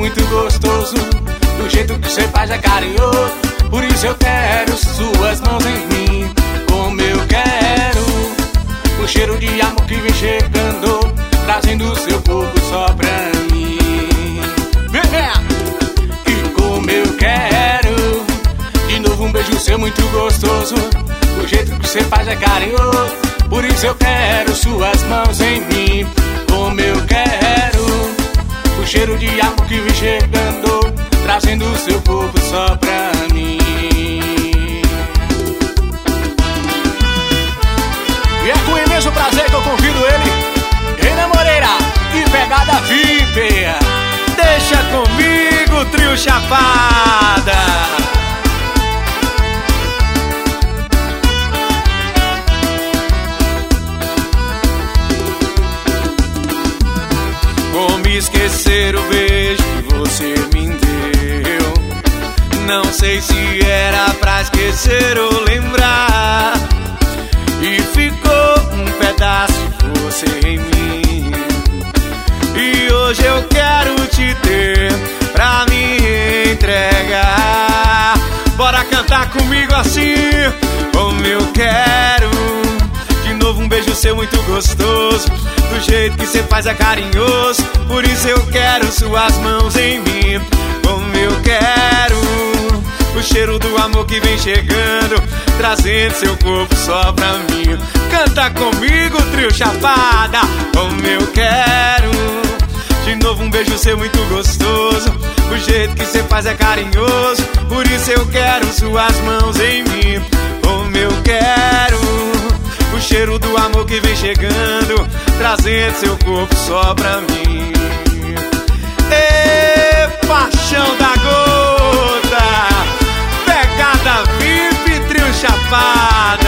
muito gostoso. Do jeito que cê faz é carinhoso. Por isso eu quero suas mãos em mim. Como eu quero o cheiro de amor que vem chegando, trazendo o seu corpo só pra mim. E como eu quero de novo um beijo seu muito gostoso. O jeito que cê faz é carinhoso. Por isso eu quero suas mãos em mim. Como eu quero o cheiro de amor que vem chegando, trazendo o seu corpo só pra mim. E é com imenso prazer que eu convido ele, Renan Moreira e Pegada VIP. Deixa comigo, Trio Chapada. Como esquecer o beijo que você me deu? Não sei se era pra esquecer ou lembrar. E ficou um pedaço de você em mim. E hoje eu quero te ter pra me entregar. Bora cantar comigo assim, como eu quero. De novo um beijo seu muito gostoso. Do jeito que cê faz é carinhoso. Por isso eu quero suas mãos em mim. Como eu quero o cheiro do amor que vem chegando, trazendo seu corpo só pra mim. Canta comigo, Trio Chapada. Como eu quero de novo um beijo seu muito gostoso. O jeito que cê faz é carinhoso. Por isso eu quero suas mãos em mim. Como eu quero o cheiro do amor que vem chegando, trazendo seu corpo só pra mim. Ê, paixão da gota, Pegada VIP, Trio Chapada.